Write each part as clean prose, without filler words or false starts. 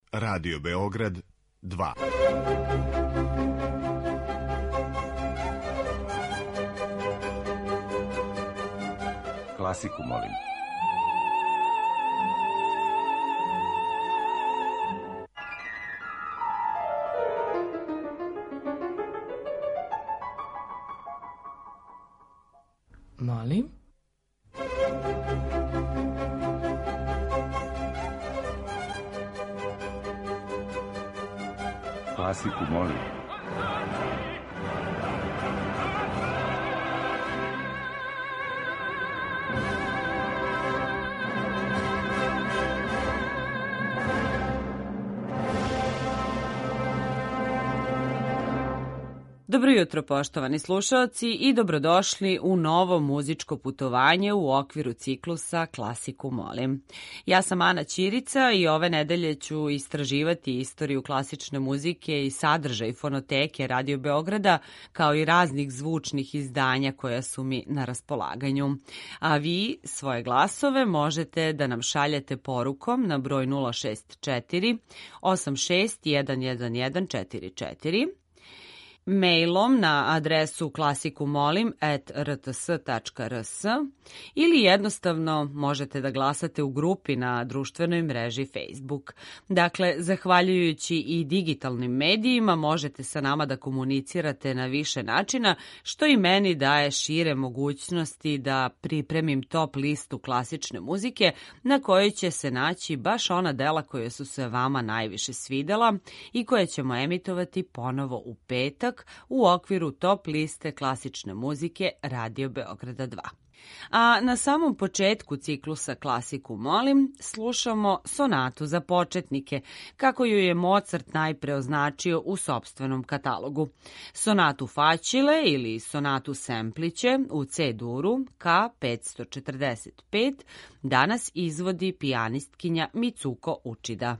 Radio Beograd 2. Klasiku, molim. Molim? Klasiku, molim. Dobro jutro, poštovani slušaoci, i dobrodošli u novo muzičko putovanje u okviru ciklusa Klasiku molim. Ja sam Ana Ćirica i ove nedelje ću istraživati istoriju klasične muzike i sadržaj fonoteke Radio Beograda, kao i raznih zvučnih izdanja koja su mi na raspolaganju. A vi svoje glasove možete da nam šaljete porukom na broj 064 86 11144, mailom na adresu klasikumolim@rts.rs ili jednostavno možete da glasate u grupi na društvenoj mreži Facebook. Dakle, zahvaljujući i digitalnim medijima možete sa nama da komunicirate na više načina, što i meni daje šire mogućnosti da pripremim top listu klasične muzike na kojoj će se naći baš ona dela koja su se vama najviše svidela i koje ćemo emitovati ponovo u petak u okviru top liste klasične muzike Radio Beograda 2. A na samom početku ciklusa Klasiku molim slušamo sonatu za početnike, kako ju je Mozart najpre označio u sopstvenom katalogu. Sonatu Facile ili sonatu Sempliće u C-duru K545 danas izvodi pijanistkinja Mitsuko Uchida.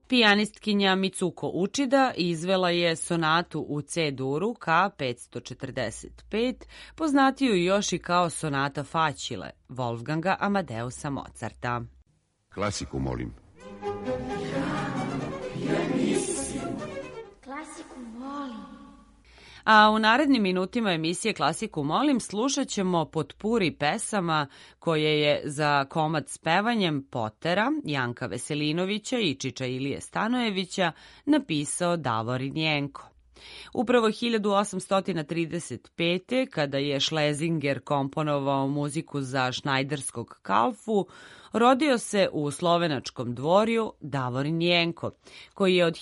Pijanistkinja Mitsuko Uchida izvela je sonatu u C-duru K545, poznatiju još i kao sonata Facile, Wolfganga Amadeusa Mozarta. Klasiku, molim. Klasiku, molim. A u narednim minutima emisije Klasiku molim slušat ćemo potpuri pesama koje je za komad s pevanjem Potera, Janka Veselinovića i Čiča Ilije Stanojevića napisao Davorin Jenko. Upravo 1835. kada je Schlesinger komponovao muziku za šnajderskog kalfu, rodio se u slovenačkom dvorju Davorin Jenko, koji je od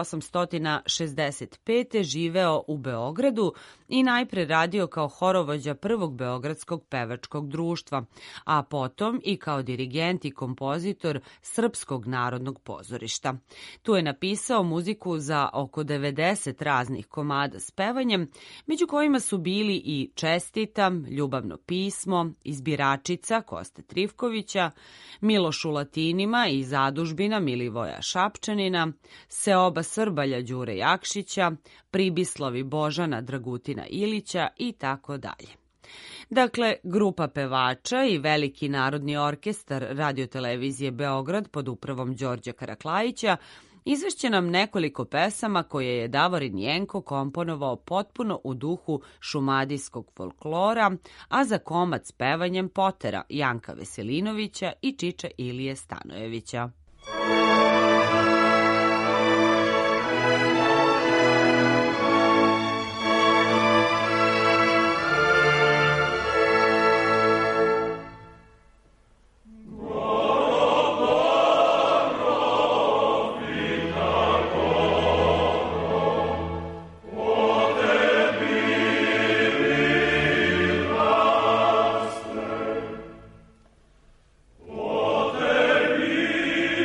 1865. živeo u Beogradu i najpre radio kao horovođa prvog beogradskog pevačkog društva, a potom i kao dirigent i kompozitor Srpskog narodnog pozorišta. Tu je napisao muziku za oko 90 raznih komada s pevanjem, među kojima su bili i Čestitam, Ljubavno pismo, Izbiračica Koste Trivkovića, Miloš u latinima i Zadužbina Milivoja Šapčanina, Seoba Srbalja Đure Jakšića, Pribislavi Božana Dragutina Ilića i tako dalje. Dakle, grupa pevača i veliki narodni orkestar radiotelevizije Beograd pod upravom Đorđa Karaklajića izvešće nam nekoliko pesama koje je Davorin Jenko komponovao potpuno u duhu šumadijskog folklora, a za komad s pevanjem Potera, Janka Veselinovića i Čiča Ilije Stanojevića. Poter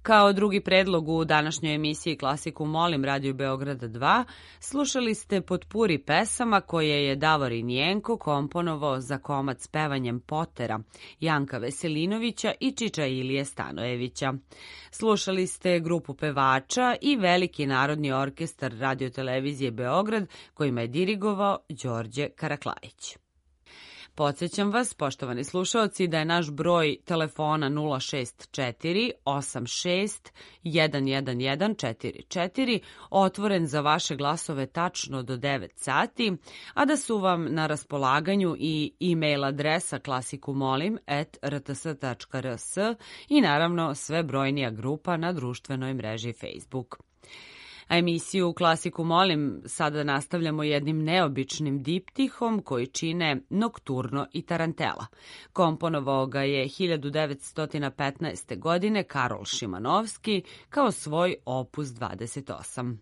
Kao drugi predlog u današnjoj emisiji Klasiku molim Radio Beograda 2 slušali ste potpuri pesama koje je Davorin Jenko komponovao za komad s pevanjem Potera, Janka Veselinovića i Čiča Ilije Stanojevića. Slušali ste grupu pevača i Veliki narodni orkestar Radio-televizije Beograd kojima je dirigovao Đorđe Karaklajić. Podsjećam vas, poštovani slušaoci, da je naš broj telefona 064 86 11144 otvoren za vaše glasove tačno do 9 sati, a da su vam na raspolaganju i e-mail adresa klasikumolim@rts.rs i naravno sve brojnija grupa na društvenoj mreži Facebook. A emisiju Klasiku molim sada nastavljamo jednim neobičnim diptihom koji čine Nokturno i Tarantela. Komponovao ga je 1915. godine Karol Šimanovski kao svoj opus 28.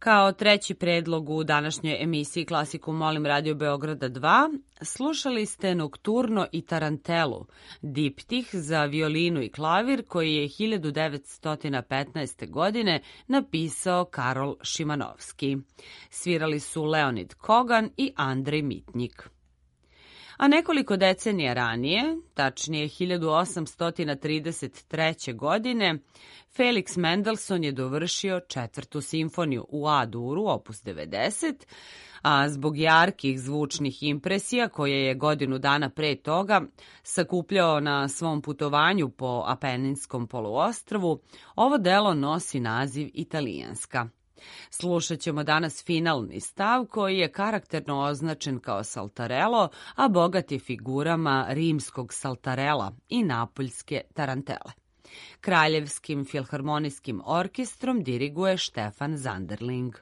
Kao treći predlog u današnjoj emisiji Klasiku molim Radio Beograda 2 slušali ste Nokturno i Tarantelu, diptih za violinu i klavir koji je 1915. godine napisao Karol Šimanovski. Svirali su Leonid Kogan i Andrej Mitnjik. A nekoliko decenija ranije, tačnije 1833. godine, Felix Mendelssohn je dovršio četvrtu simfoniju u A-duru, opus 90, a zbog jarkih zvučnih impresija koje je godinu dana pre toga sakupljao na svom putovanju po Apeninskom poluostrvu, ovo delo nosi naziv Italijanska. Slušat ćemo danas finalni stav koji je karakterno označen kao saltarelo, a bogat je figurama rimskog saltarela i napoljske tarantele. Kraljevskim filharmonijskim orkestrom diriguje Štefan Zanderling.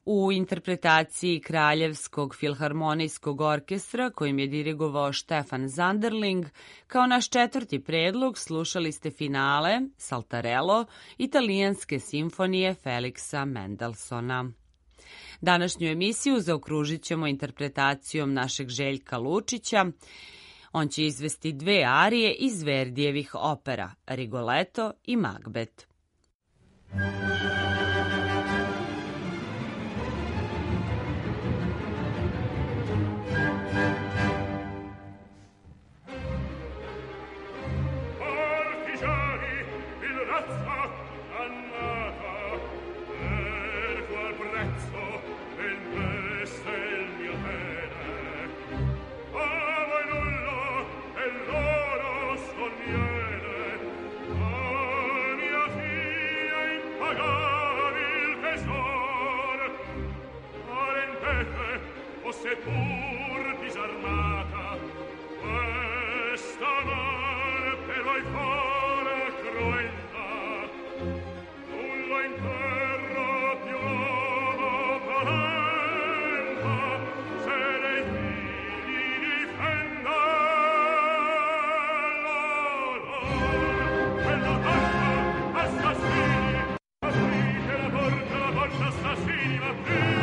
u interpretaciji Kraljevskog filharmonijskog orkestra kojim je dirigovao Štefan Zanderling. Kao naš četvrti predlog slušali ste finale Saltarello italijanske simfonije Feliksa Mendelsona. Današnju emisiju zaokružit ćemo interpretacijom našeg Željka Lučića. On će izvesti dve arije iz Verdijevih opera Rigoletto i Macbeth. Seppur disarmata, questa man però il fare cruenta, nulla in terra più parenta, se dei figli difenda quella porta assassini, aprite la porta assassini, aprite.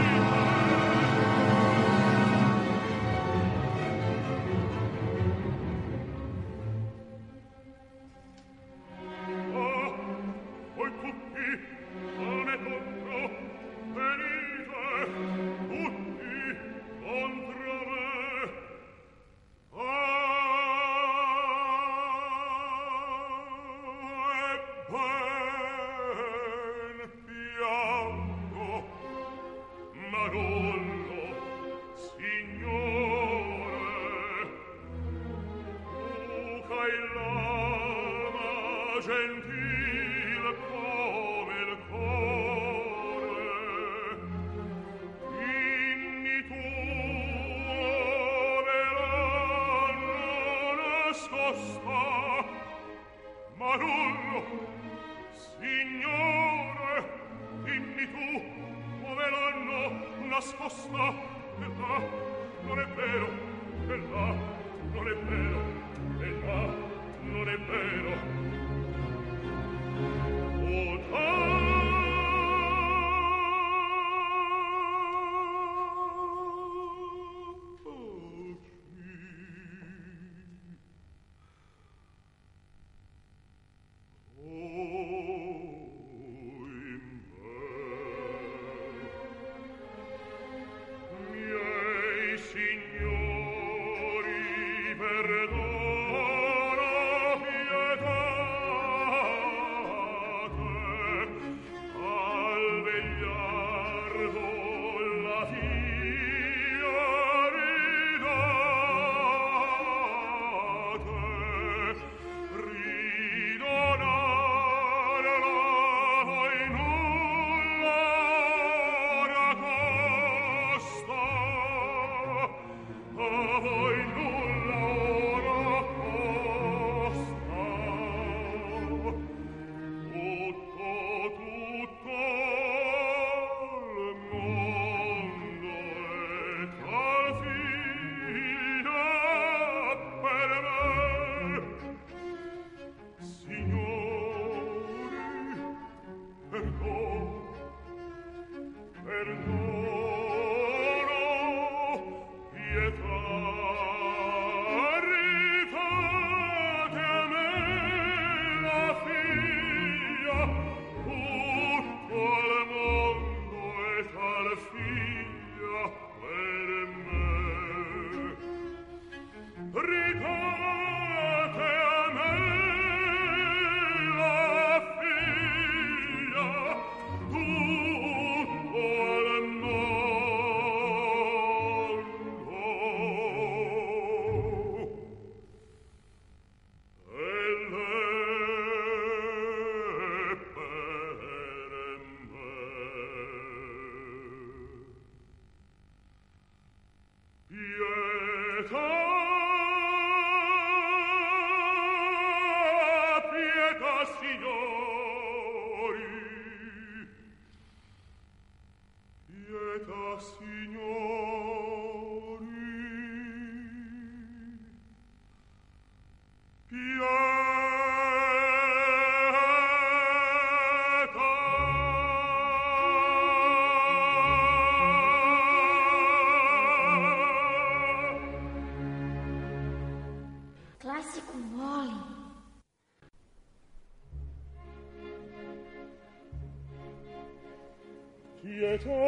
pietà,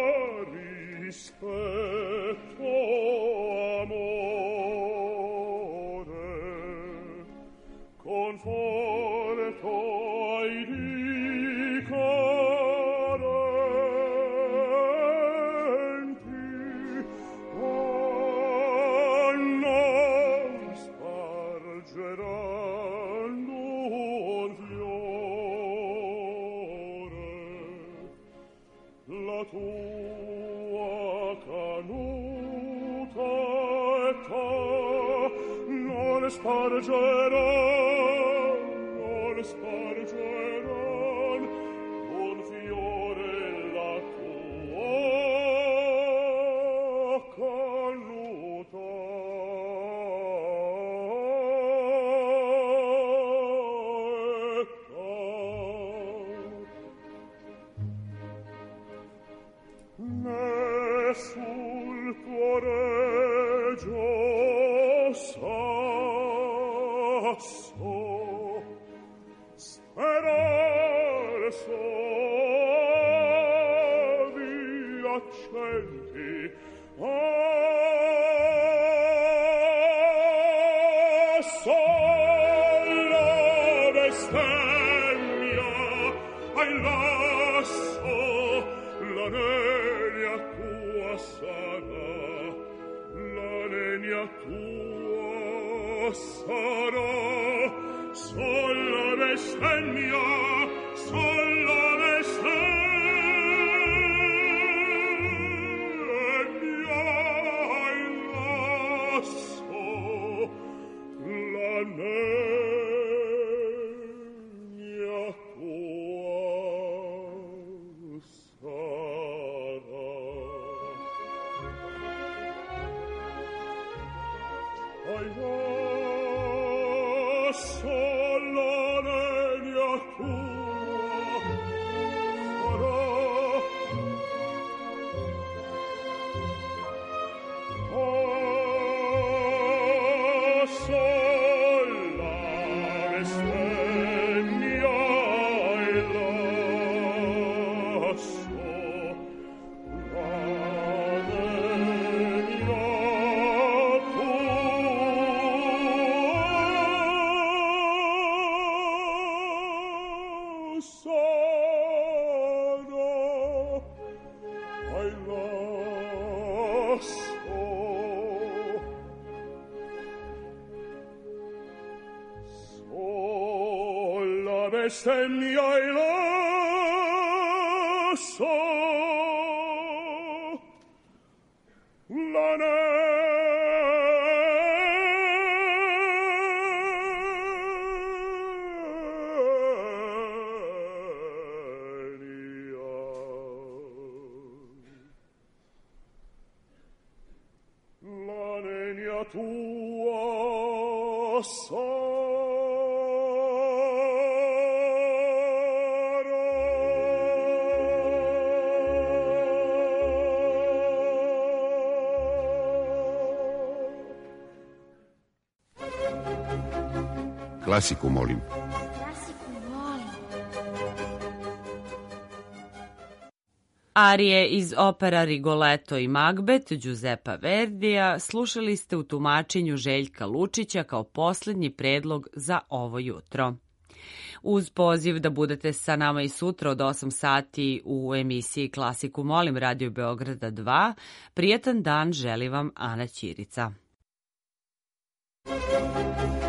rispetto, amore, conforto ai di carenti, non spargeranno un fiore, la tua canuta età non spargeran un fiore, la tua canuta ne sul tuo regio sasso sperar soavi accenti sola bestemmia ai lasso la nenia tua sarà, la nenia tua sarà, sola bestemmia, sola bestemmia, ai lasso, la nenia tua sarà. Ai lasso, la nenia tua sarà. Sola bestemmia, ai lasso, la nenia tua sarà, ai lasso. Sola bestemmia, ai lasso, la nenia tua Klasiku, molim. Arije iz opera Rigoletto i Macbeth Giuseppa Verdija slušali ste u tumačenju Željka Lučića kao posljednji predlog za ovo jutro. Uz poziv da budete sa nama i sutra od 8 sati u emisiji Klasiku molim Radio Beograda 2, prijetan dan želi vam Ana Ćirica.